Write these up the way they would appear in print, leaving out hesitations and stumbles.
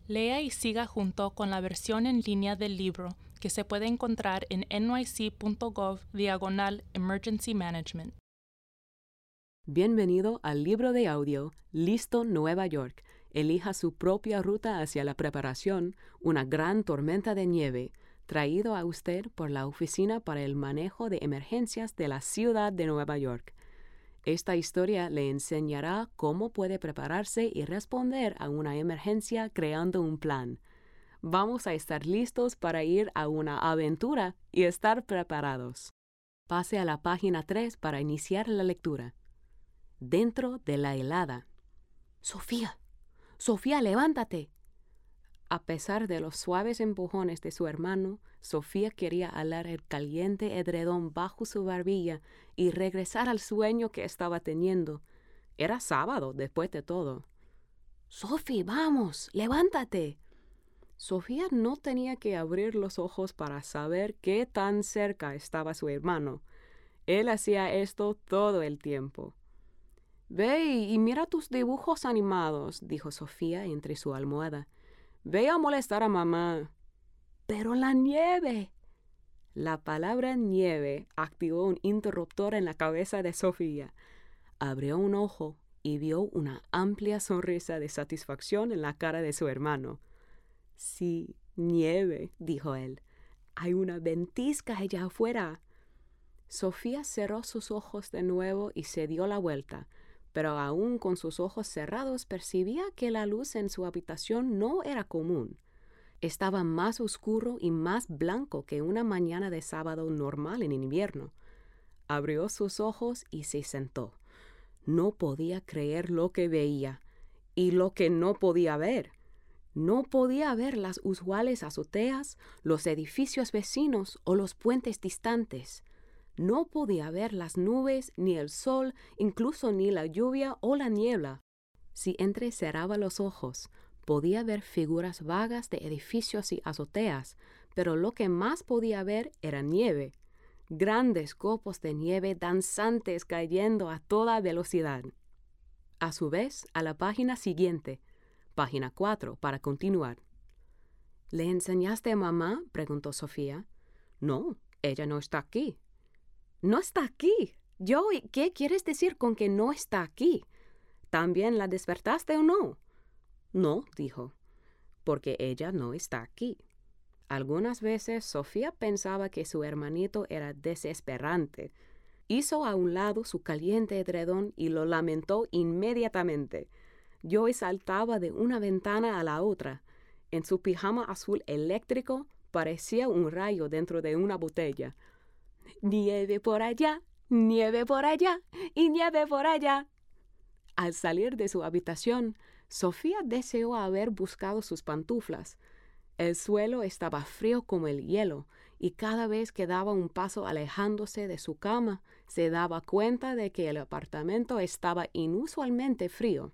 Lea y siga junto con la versión en línea del libro que se puede encontrar en nyc.gov/Emergency Management. Bienvenido al libro de audio Listo Nueva York. Elija su propia ruta hacia la preparación, una gran tormenta de nieve, traído a usted por la Oficina para el Manejo de Emergencias de la Ciudad de Nueva York. Esta historia le enseñará cómo puede prepararse y responder a una emergencia creando un plan. Vamos a estar listos para ir a una aventura y estar preparados. Pase a la página 3 para iniciar la lectura. Dentro de la helada. ¡Sofía! ¡Sofía, levántate! A pesar de los suaves empujones de su hermano, Sofía quería alar el caliente edredón bajo su barbilla y regresar al sueño que estaba teniendo. Era sábado, después de todo. ¡Sofía, vamos! ¡Levántate! Sofía no tenía que abrir los ojos para saber qué tan cerca estaba su hermano. Él hacía esto todo el tiempo. «Ve y mira tus dibujos animados», dijo Sofía entre su almohada. «Ve a molestar a mamá». «¡Pero la nieve!». La palabra nieve activó un interruptor en la cabeza de Sofía. Abrió un ojo y vio una amplia sonrisa de satisfacción en la cara de su hermano. «Sí, nieve», dijo él. «Hay una ventisca allá afuera». Sofía cerró sus ojos de nuevo y se dio la vuelta, pero aún con sus ojos cerrados percibía que la luz en su habitación no era común. Estaba más oscuro y más blanco que una mañana de sábado normal en invierno. Abrió sus ojos y se sentó. No podía creer lo que veía y lo que no podía ver. No podía ver las usuales azoteas, los edificios vecinos o los puentes distantes. No podía ver las nubes, ni el sol, incluso ni la lluvia o la niebla. Si entrecerraba los ojos, podía ver figuras vagas de edificios y azoteas, pero lo que más podía ver era nieve. Grandes copos de nieve danzantes cayendo a toda velocidad. A su vez, a la página siguiente, página 4, para continuar. «¿Le enseñaste a mamá?», preguntó Sofía. «No, ella no está aquí». «¿No está aquí? Joey, ¿qué quieres decir con que no está aquí? ¿También la despertaste o no?» «No», dijo, «porque ella no está aquí». Algunas veces Sofía pensaba que su hermanito era desesperante. Hizo a un lado su caliente edredón y lo lamentó inmediatamente. Joey saltaba de una ventana a la otra. En su pijama azul eléctrico parecía un rayo dentro de una botella. «Nieve por allá, nieve por allá y nieve por allá». Al salir de su habitación, Sofía deseó haber buscado sus pantuflas. El suelo estaba frío como el hielo, y cada vez que daba un paso alejándose de su cama, se daba cuenta de que el apartamento estaba inusualmente frío.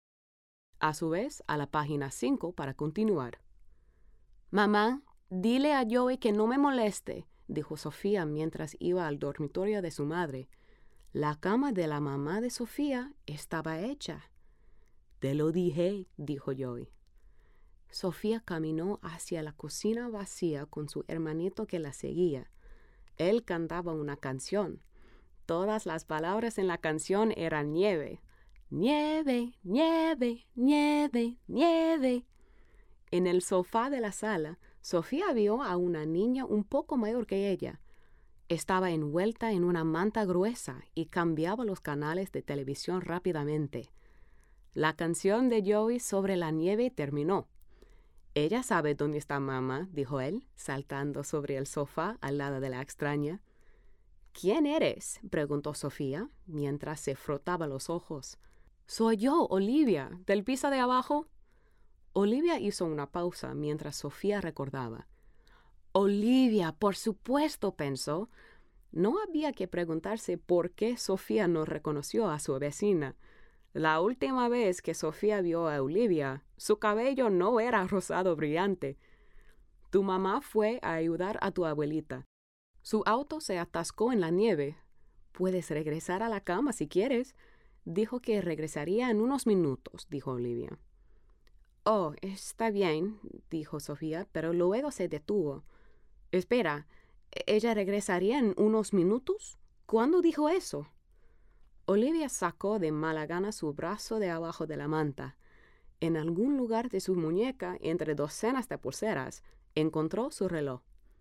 A su vez, a la página 5 para continuar. «Mamá, dile a Joey que no me moleste», dijo Sofía mientras iba al dormitorio de su madre. La cama de la mamá de Sofía estaba hecha. «Te lo dije», dijo Joey. Sofía caminó hacia la cocina vacía con su hermanito que la seguía. Él cantaba una canción. Todas las palabras en la canción eran nieve. «Nieve, nieve, nieve, nieve». En el sofá de la sala, Sofía vio a una niña un poco mayor que ella. Estaba envuelta en una manta gruesa y cambiaba los canales de televisión rápidamente. La canción de Joey sobre la nieve terminó. «Ella sabe dónde está mamá», dijo él, saltando sobre el sofá al lado de la extraña. «¿Quién eres?», preguntó Sofía, mientras se frotaba los ojos. «Soy yo, Olivia, del piso de abajo». Olivia hizo una pausa mientras Sofía recordaba. «Olivia, por supuesto», pensó. No había que preguntarse por qué Sofía no reconoció a su vecina. La última vez que Sofía vio a Olivia, su cabello no era rosado brillante. «Tu mamá fue a ayudar a tu abuelita. Su auto se atascó en la nieve. Puedes regresar a la cama si quieres». «Dijo que regresaría en unos minutos», dijo Olivia. Oh, está bien, dijo Sofía, pero luego se detuvo. Espera, ¿ella regresaría en unos minutos? ¿Cuándo dijo eso? Olivia sacó de mala gana su brazo de abajo de la manta. En algún lugar de su muñeca, entre docenas de pulseras, encontró su reloj.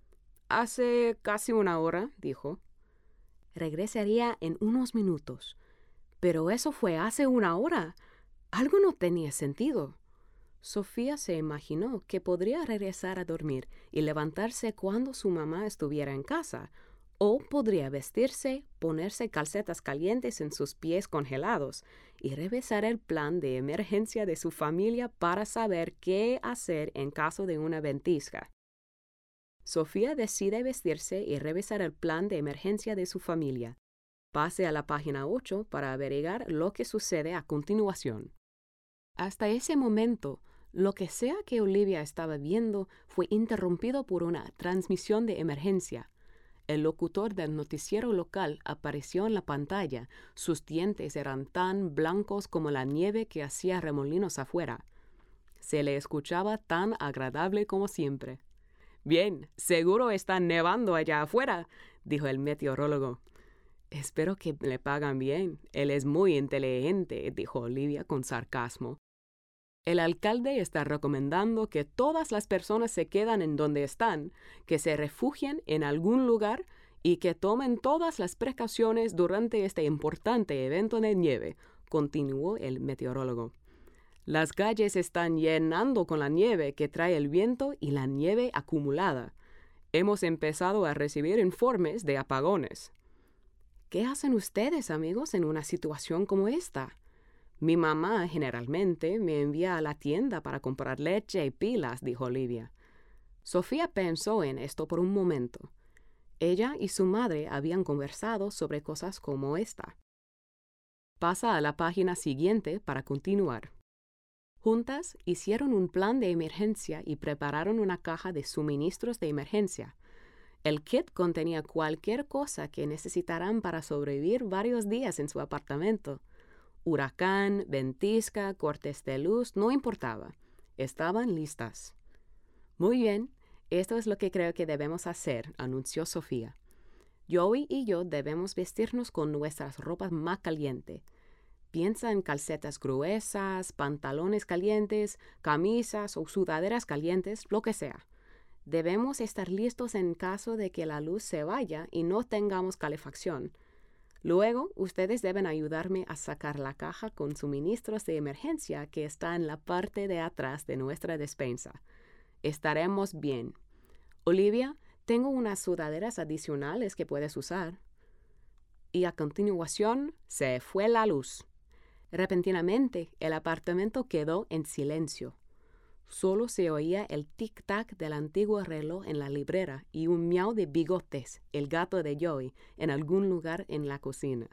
Hace casi una hora, dijo. Regresaría en unos minutos. Pero eso fue hace una hora. Algo no tenía sentido. Sofía se imaginó que podría regresar a dormir y levantarse cuando su mamá estuviera en casa, o podría vestirse, ponerse calcetas calientes en sus pies congelados y revisar el plan de emergencia de su familia para saber qué hacer en caso de una ventisca. Sofía decide vestirse y revisar el plan de emergencia de su familia. Pase a la página 8 para averiguar lo que sucede a continuación. Hasta ese momento, lo que sea que Olivia estaba viendo fue interrumpido por una transmisión de emergencia. El locutor del noticiero local apareció en la pantalla. Sus dientes eran tan blancos como la nieve que hacía remolinos afuera. Se le escuchaba tan agradable como siempre. «Bien, seguro está nevando allá afuera», dijo el meteorólogo. «Espero que le pagan bien. Él es muy inteligente», dijo Olivia con sarcasmo. «El alcalde está recomendando que todas las personas se queden en donde están, que se refugien en algún lugar y que tomen todas las precauciones durante este importante evento de nieve», continuó el meteorólogo. «Las calles están llenando con la nieve que trae el viento y la nieve acumulada. Hemos empezado a recibir informes de apagones». «¿Qué hacen ustedes, amigos, en una situación como esta?» «Mi mamá generalmente me envía a la tienda para comprar leche y pilas», dijo Olivia. Sofía pensó en esto por un momento. Ella y su madre habían conversado sobre cosas como esta. Pasa a la página siguiente para continuar. Juntas hicieron un plan de emergencia y prepararon una caja de suministros de emergencia. El kit contenía cualquier cosa que necesitaran para sobrevivir varios días en su apartamento. Huracán, ventisca, cortes de luz, no importaba. Estaban listas. «Muy bien, esto es lo que creo que debemos hacer», anunció Sofía. «Joey y yo debemos vestirnos con nuestras ropas más calientes. Piensa en calcetas gruesas, pantalones calientes, camisas o sudaderas calientes, lo que sea. Debemos estar listos en caso de que la luz se vaya y no tengamos calefacción. Luego, ustedes deben ayudarme a sacar la caja con suministros de emergencia que está en la parte de atrás de nuestra despensa. Estaremos bien. Olivia, tengo unas sudaderas adicionales que puedes usar». Y a continuación, se fue la luz. Repentinamente, el apartamento quedó en silencio. Solo se oía el tic-tac del antiguo reloj en la librera y un miau de Bigotes, el gato de Joey, en algún lugar en la cocina.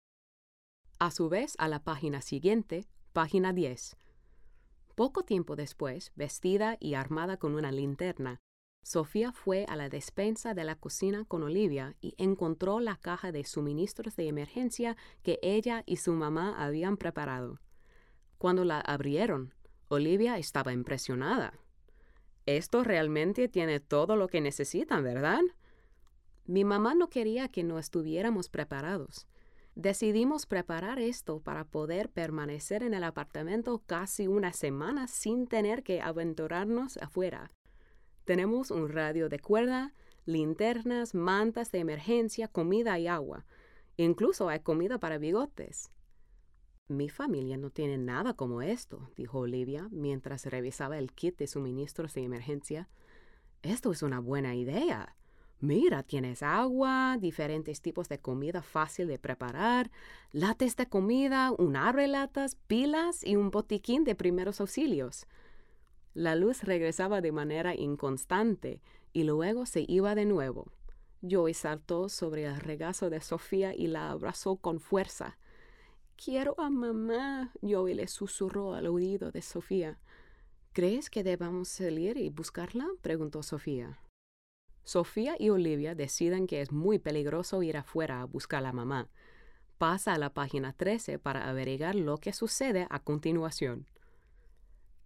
A su vez, a la página siguiente, página 10. Poco tiempo después, vestida y armada con una linterna, Sofía fue a la despensa de la cocina con Olivia y encontró la caja de suministros de emergencia que ella y su mamá habían preparado. Cuando la abrieron, Olivia estaba impresionada. «Esto realmente tiene todo lo que necesitan, ¿verdad?» «Mi mamá no quería que no estuviéramos preparados. Decidimos preparar esto para poder permanecer en el apartamento casi una semana sin tener que aventurarnos afuera. Tenemos un radio de cuerda, linternas, mantas de emergencia, comida y agua. Incluso hay comida para Bigotes». «Mi familia no tiene nada como esto», dijo Olivia mientras revisaba el kit de suministros de emergencia. «Esto es una buena idea. Mira, tienes agua, diferentes tipos de comida fácil de preparar, latas de comida, un abrelatas, pilas y un botiquín de primeros auxilios». La luz regresaba de manera inconstante y luego se iba de nuevo. Joey saltó sobre el regazo de Sofía y la abrazó con fuerza. «Quiero a mamá», Joey le susurró al oído de Sofía. «¿Crees que debamos salir y buscarla?», preguntó Sofía. Sofía y Olivia deciden que es muy peligroso ir afuera a buscar a la mamá. Pasa a la página 13 para averiguar lo que sucede a continuación.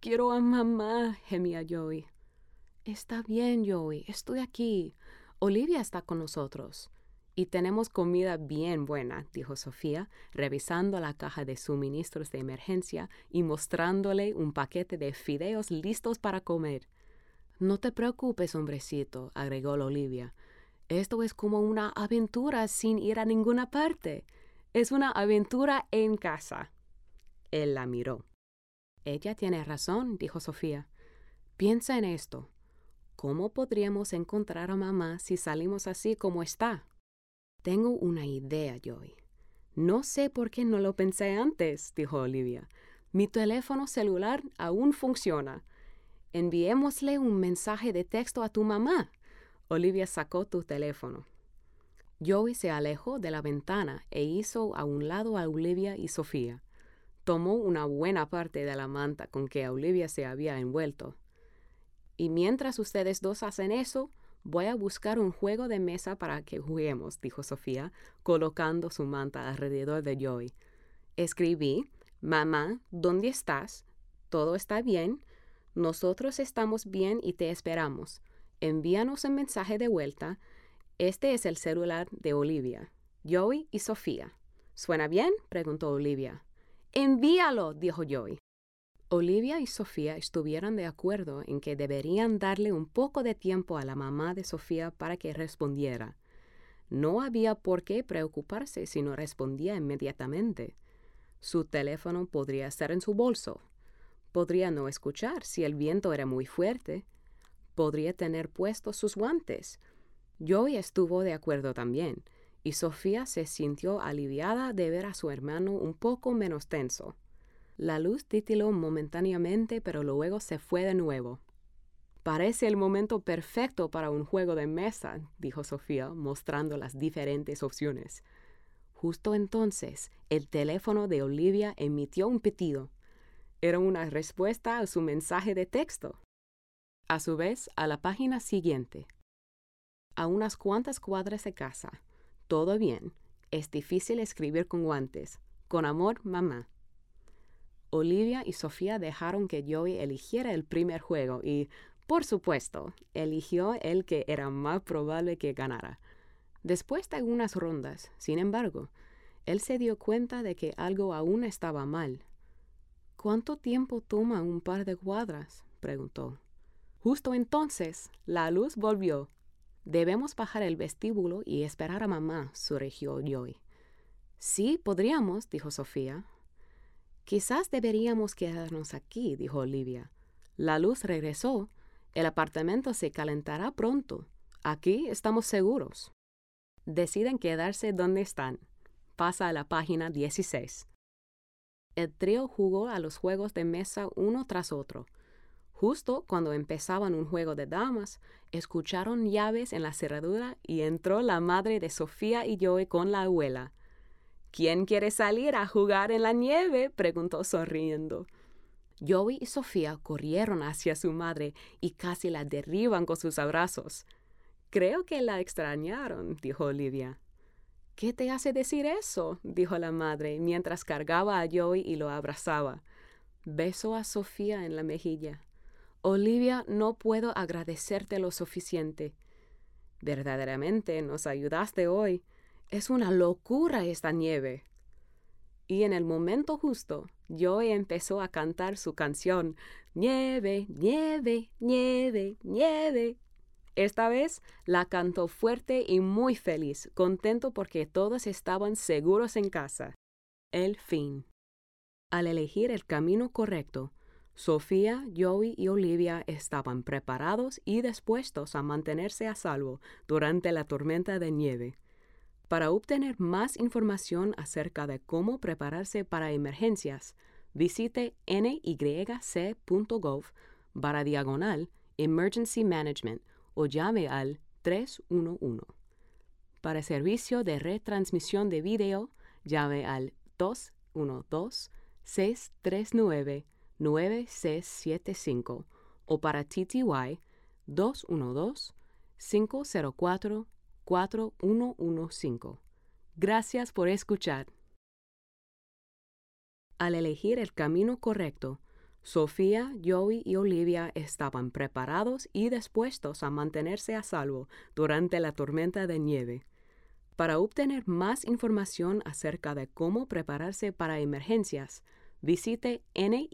Quiero a mamá, gemía Joey. Está bien, Joey, estoy aquí. Olivia está con nosotros. Y tenemos comida bien buena, dijo Sofía, revisando la caja de suministros de emergencia y mostrándole un paquete de fideos listos para comer. No te preocupes, hombrecito, agregó Olivia. Esto es como una aventura sin ir a ninguna parte. Es una aventura en casa. Él la miró. Ella tiene razón, dijo Sofía. Piensa en esto. ¿Cómo podríamos encontrar a mamá si salimos así como está? Tengo una idea, Joey. No sé por qué no lo pensé antes, dijo Olivia. Mi teléfono celular aún funciona. Enviémosle un mensaje de texto a tu mamá. Olivia sacó tu teléfono. Joey se alejó de la ventana e hizo a un lado a Olivia y Sofía. Tomó una buena parte de la manta con que Olivia se había envuelto. Y mientras ustedes dos hacen eso, voy a buscar un juego de mesa para que juguemos, dijo Sofía, colocando su manta alrededor de Joey. Escribí, mamá, ¿dónde estás? ¿Todo está bien? Nosotros estamos bien y te esperamos. Envíanos un mensaje de vuelta. Este es el celular de Olivia, Joey y Sofía. ¿Suena bien?, preguntó Olivia. Envíalo, dijo Joey. Olivia y Sofía estuvieron de acuerdo en que deberían darle un poco de tiempo a la mamá de Sofía para que respondiera. No había por qué preocuparse si no respondía inmediatamente. Su teléfono podría estar en su bolso. Podría no escuchar si el viento era muy fuerte. Podría tener puestos sus guantes. Joey estuvo de acuerdo también, y Sofía se sintió aliviada de ver a su hermano un poco menos tenso. La luz titiló momentáneamente, pero luego se fue de nuevo. Parece el momento perfecto para un juego de mesa, dijo Sofía, mostrando las diferentes opciones. Justo entonces, el teléfono de Olivia emitió un pitido. Era una respuesta a su mensaje de texto. A su vez, a la página siguiente. A unas cuantas cuadras de casa. Todo bien. Es difícil escribir con guantes. Con amor, mamá. Olivia y Sofía dejaron que Joey eligiera el primer juego y, por supuesto, eligió el que era más probable que ganara. Después de algunas rondas, sin embargo, él se dio cuenta de que algo aún estaba mal. ¿Cuánto tiempo toma un par de cuadras?, preguntó. Justo entonces, la luz volvió. Debemos bajar el vestíbulo y esperar a mamá, sugirió Joey. Sí, podríamos, dijo Sofía. Quizás deberíamos quedarnos aquí, dijo Olivia. La luz regresó. El apartamento se calentará pronto. Aquí estamos seguros. Deciden quedarse donde están. Pasa a la página 16. El trío jugó a los juegos de mesa uno tras otro. Justo cuando empezaban un juego de damas, escucharon llaves en la cerradura y entró la madre de Sofía y Joey con la abuela. ¿Quién quiere salir a jugar en la nieve?, preguntó sonriendo. Joey y Sofía corrieron hacia su madre y casi la derriban con sus abrazos. Creo que la extrañaron, dijo Olivia. ¿Qué te hace decir eso?, dijo la madre mientras cargaba a Joey y lo abrazaba. Besó a Sofía en la mejilla. Olivia, no puedo agradecerte lo suficiente. Verdaderamente nos ayudaste hoy. Es una locura esta nieve. Y en el momento justo, Joey empezó a cantar su canción, Nieve, nieve, nieve, nieve. Esta vez la cantó fuerte y muy feliz, contento porque todos estaban seguros en casa. El fin. Al elegir el camino correcto, Sofía, Joey y Olivia estaban preparados y dispuestos a mantenerse a salvo durante la tormenta de nieve. Para obtener más información acerca de cómo prepararse para emergencias, visite nyc.gov/Emergency Management o llame al 311. Para servicio de retransmisión de video, llame al 212-639-9675 o para TTY 212-504-4115. Gracias por escuchar. Al elegir el camino correcto, Sofía, Joey y Olivia estaban preparados y dispuestos a mantenerse a salvo durante la tormenta de nieve. Para obtener más información acerca de cómo prepararse para emergencias, visite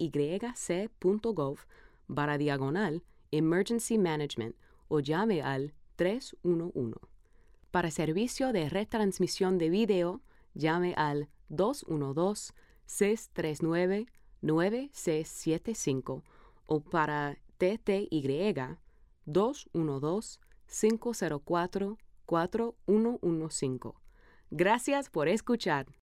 nyc.gov/Emergency Management o llame al 311. Para servicio de retransmisión de video, llame al 212-639-9675 o para TTY 212-504-4115. Gracias por escuchar.